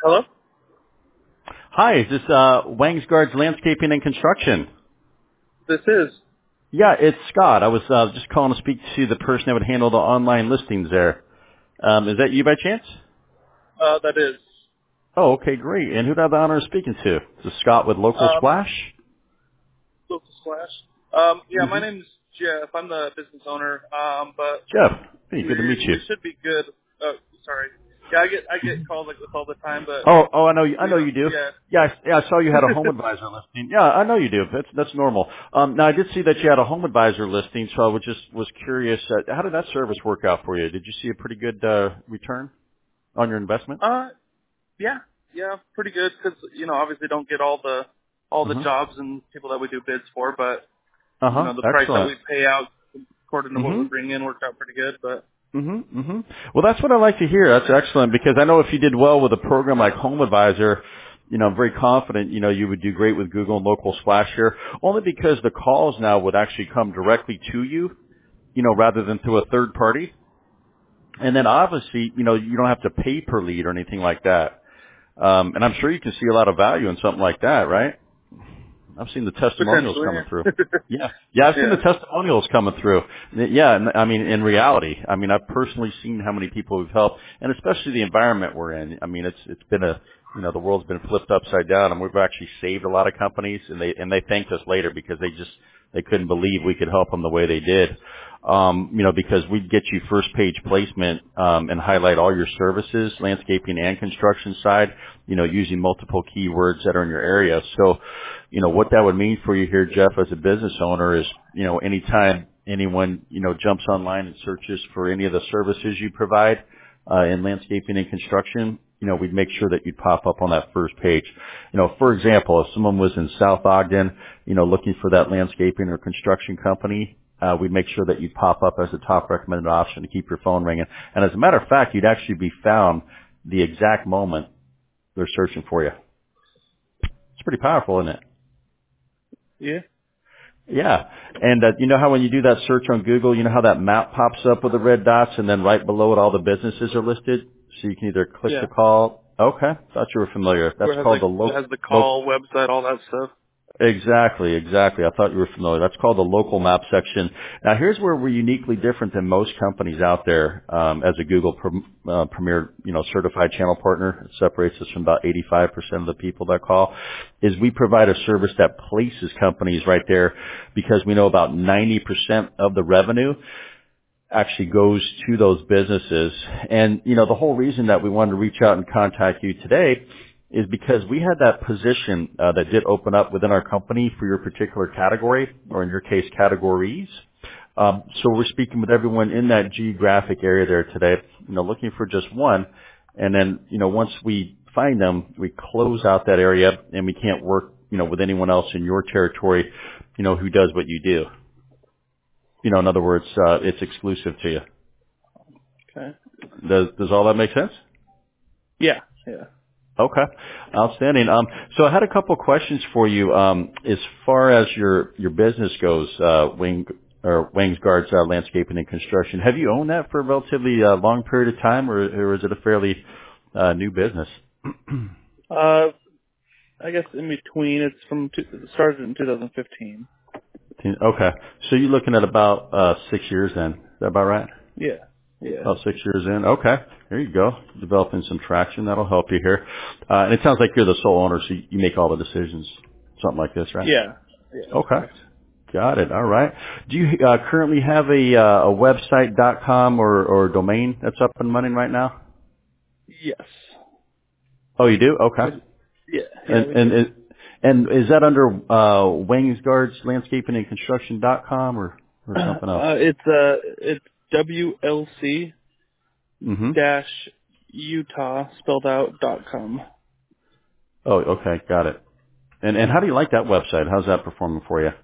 Hello? Hi, is this Wangsgard's Landscaping and Construction? This is. Yeah, it's Scott. I was just calling to speak to the person that would handle the online listings there. Is that you by chance? That is. Oh, okay, great. And who do I have the honor of speaking to? This is Scott with Local Um, Splash? Local Slash. Yeah, my Mm-hmm. name's Jeff. I'm the business owner. But Jeff, hey, we good to meet you. we should be good. Oh, sorry. Yeah, I get calls like this all the time, but Oh, I we know don't. you do. Yeah. Yeah, I saw you had a home advisor listing. Yeah, I know you do. That's normal. Now I did see that you had a home advisor listing, so I was curious. How did that service work out for you? Did you see a pretty good return on your investment? Yeah, yeah, pretty good because obviously don't get all the Mm-hmm. jobs and people that we do bids for, but Uh-huh. the price that Excellent. we pay out according to what we Mm-hmm. bring in worked out pretty good. But Mm-hmm. Mm-hmm. Well, that's what I like to hear. That's excellent because I know if you did well with a program like Home Advisor, I'm very confident, you would do great with Google and Local Splash here, only because the calls now would actually come directly to you, rather than through a third party. And then obviously, you don't have to pay per lead or anything like that. And I'm sure you can see a lot of value in something like that, right? I've seen the testimonials potentially, coming through. Yeah, I've seen the yeah. testimonials coming through. Yeah, and I mean, in reality, I've personally seen how many people we've helped, and especially the environment we're in. I mean, it's been the world's been flipped upside down, and we've actually saved a lot of companies, and they thanked us later because they couldn't believe we could help them the way they did. Because we'd get you first page placement, and highlight all your services, landscaping and construction side, using multiple keywords that are in your area. So, what that would mean for you here, Jeff, as a business owner is, anytime anyone, jumps online and searches for any of the services you provide, in landscaping and construction, we'd make sure that you'd pop up on that first page. For example, if someone was in South Ogden, looking for that landscaping or construction company, we'd make sure that you'd pop up as a top recommended option to keep your phone ringing. And as a matter of fact, you'd actually be found the exact moment they're searching for you. It's pretty powerful, isn't it? Yeah. Yeah. And you know how when you do that search on Google, you know how that map pops up with the red dots and then right below it all the businesses are listed? So you can either click Yeah. to call. Okay. Thought you were familiar. That's Where it has called like the it has the call website, all that stuff. Exactly. I thought you were familiar. That's called the local map section. Now here's where we're uniquely different than most companies out there, as a Google Premier, certified channel partner. It separates us from about 85% of the people that call, is we provide a service that places companies right there because we know about 90% of the revenue actually goes to those businesses. And, the whole reason that we wanted to reach out and contact you today is because we had that position that did open up within our company for your particular category, or in your case, categories. So we're speaking with everyone in that geographic area there today, looking for just one. And then, once we find them, we close out that area and we can't work, with anyone else in your territory, who does what you do. In other words, it's exclusive to you. Okay. Does all that make sense? Yeah. Yeah. Okay. Outstanding. So I had a couple questions for you. As far as your business goes, Wangsgard's Landscaping and Construction. Have you owned that for a relatively long period of time, or is it a fairly new business? Uh, I guess in between, it's it started in 2015. Okay. So you're looking at about 6 years then. Is that about right? Yeah. Yeah. About 6 years in. Okay. There you go. Developing some traction. That'll help you here. And it sounds like you're the sole owner, so you make all the decisions. Something like this, right? Yeah. Yeah. That's Okay. correct. Got it. All right. Do you currently have a website.com or domain that's up and running right now? Yes. Oh, you do? Okay. Yeah. Yeah. And We and do. it- and is that under Wangsgard's Landscaping and Construction.com or something else? It's WLC Mm-hmm. dash Utah spelled out .com. Oh, okay. Got it. And how do you like that website? How's that performing for you?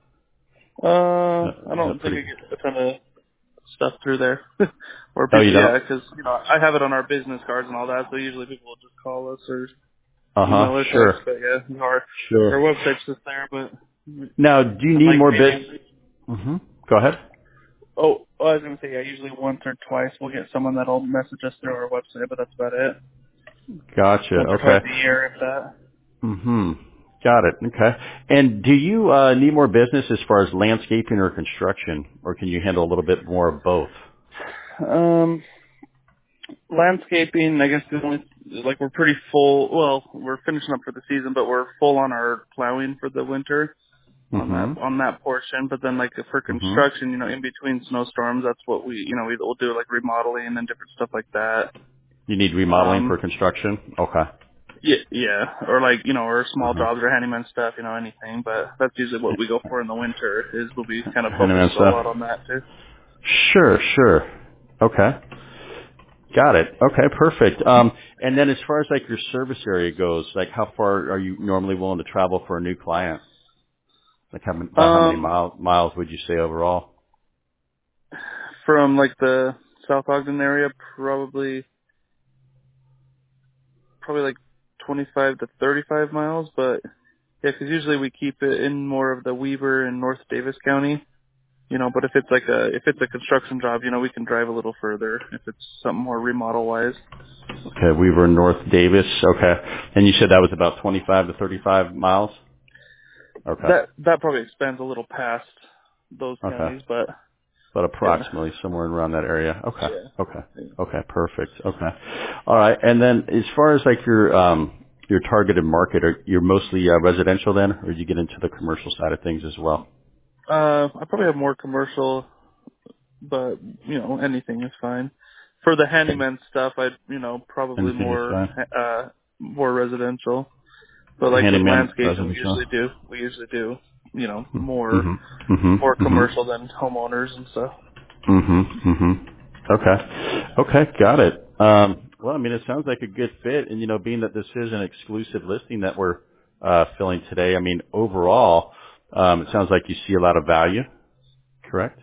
I Is that don't think pretty? I get a ton of stuff through there, or Oh, you people. don't? Yeah, because I have it on our business cards and all that. So usually people will just call us or email Uh-huh. or text. Sure. But yeah, our Sure. website's just there. But Now, do you and need like more bits? maybe Mm-hmm. Go ahead. I was gonna say, yeah, usually once or twice we'll get someone that'll message us through our website, but that's about it. Gotcha. once or Okay. twice a year, if that. Mm-hmm. Got it. Okay. And do you need more business as far as landscaping or construction, or can you handle a little bit more of both? Landscaping, I guess, is only like we're pretty full. Well, we're finishing up for the season, but we're full on our plowing for the winter Mm-hmm. on that portion. But then, like for Mm-hmm. construction, in between snowstorms, that's what we'll do like remodeling and different stuff like that. You need remodeling for construction? Okay. Yeah, or like or small Uh-huh. jobs or handyman stuff, anything. But that's usually what we go for in the winter. Is we'll be kind of Handyman focused a stuff? lot on that too. Sure, sure. Okay. Got it. Okay, perfect. And then as far as like your service area goes, like how far are you normally willing to travel for a new client? Like about how many Um, miles would you say overall? from like the South Ogden area, probably like 25 to 35 miles, but yeah, because usually we keep it in more of the Weaver and North Davis County, but if it's a construction job, we can drive a little further if it's something more remodel wise. Okay, we were in North Davis. Okay. And you said that was about 25 to 35 miles? Okay. That probably expands a little past those Okay. counties, but But yeah. approximately somewhere around that area. Okay. Okay. Yeah. Okay. Perfect. Okay. All right. And then as far as like your targeted market, you're mostly residential then, or do you get into the commercial side of things as well? I probably have more commercial, but anything is fine. For the Okay. handyman stuff, I'd probably Anything is fine. more residential. But like with Handyman, landscaping, residential. we usually do more Mm-hmm. Mm-hmm. Mm-hmm. commercial than homeowners and stuff. Mm-hmm. Mm-hmm. Okay. Okay. Got it. Well, I mean, it sounds like a good fit. And, being that this is an exclusive listing that we're filling today, I mean, overall, it sounds like you see a lot of value, correct?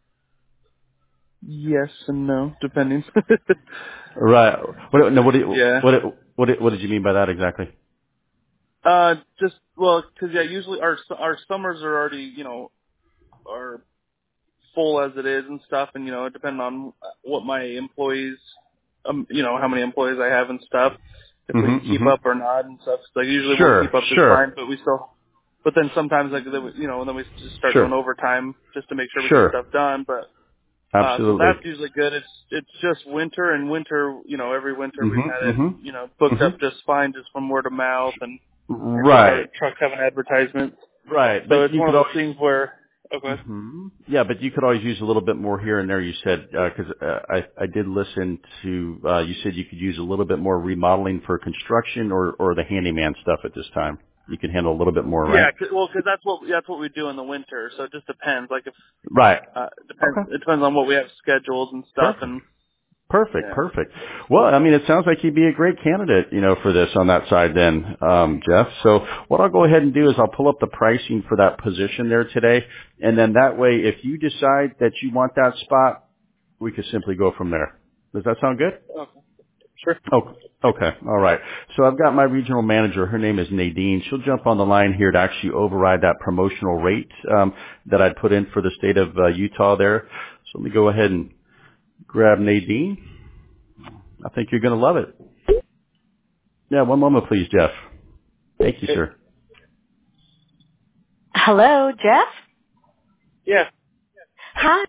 Yes and no, depending. Right. Yeah. What did you mean by that exactly? Just well, because yeah, usually our summers are already are full as it is and stuff, and it depends on what my employees, how many employees I have and stuff, if we can Mm-hmm. keep Mm-hmm. up or not and stuff. Like usually we'll Sure. keep up just Sure. fine, but we still. But then sometimes like then we just start doing Sure. overtime just to make sure we get Sure. stuff done. But so Absolutely. that's usually good. It's just winter, and winter, every winter we've had Mm-hmm. it, Mm-hmm. booked up Mm-hmm. just fine, just from word of mouth, and our Right. trucks having advertisements. Right. So But it's you one of could those always things where okay. Yeah, but you could always use a little bit more here and there. You said because I did listen to you said you could use a little bit more remodeling for construction or the handyman stuff at this time. You can handle a little bit more, right? Yeah, because that's what we do in the winter. So it just depends. Like if Right. Okay. it depends on what we have scheduled and stuff. Perfect. And Perfect. yeah. Perfect. Well, I mean, it sounds like you'd be a great candidate, for this on that side then, Jeff. So what I'll go ahead and do is I'll pull up the pricing for that position there today. And then that way, if you decide that you want that spot, we could simply go from there. Does that sound good? Okay. Sure. Oh, okay. All right. So I've got my regional manager. Her name is Nadine. She'll jump on the line here to actually override that promotional rate that I'd put in for the state of Utah there. So let me go ahead and grab Nadine. I think you're going to love it. Yeah, one moment, please, Jeff. Thank you, Okay. sir. Hello, Jeff? Yeah. Hi.